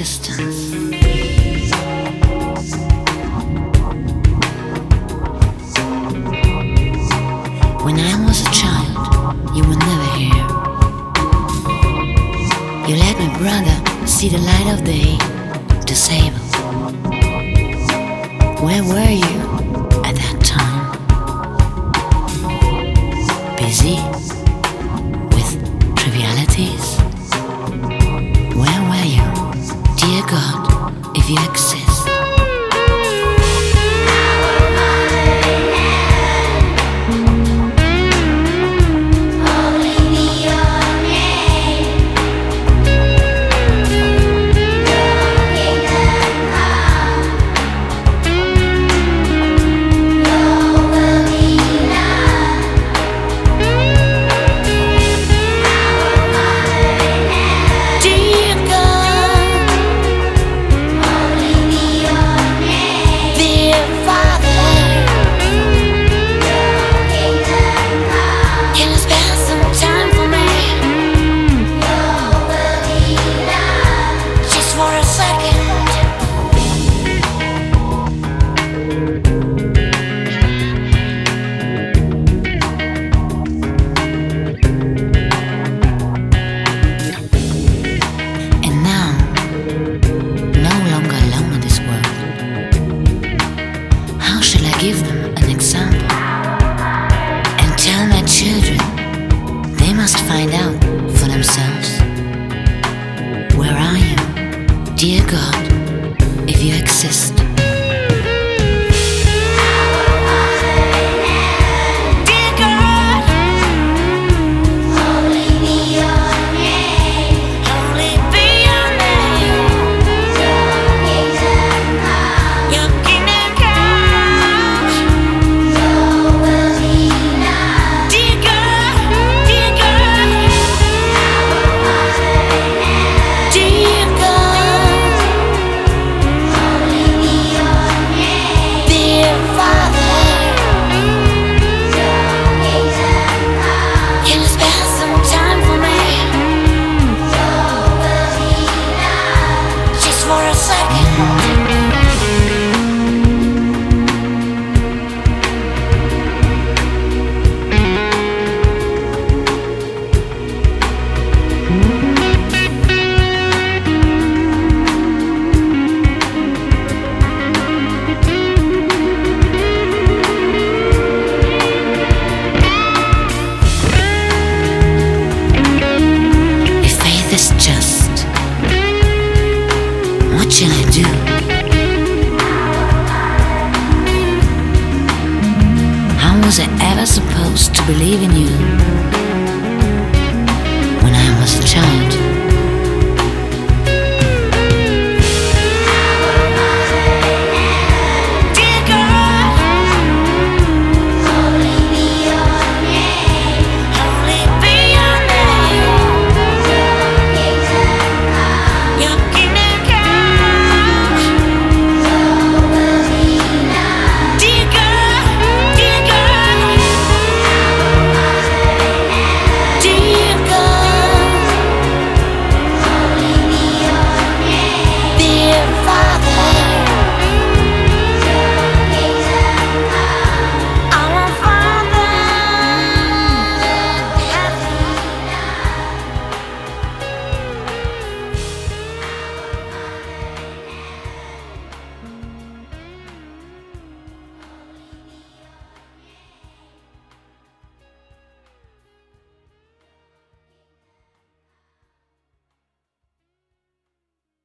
existence. When I was a child, you were never here. You let my brother see the light of day, disabled. Where were you at that time? Busy with trivialities? Where were you, dear God, if you exist? Give them an example and tell my children they must find out for themselves. Where are you, dear God, if you exist? It's just, what shall I do? How was I ever supposed to believe in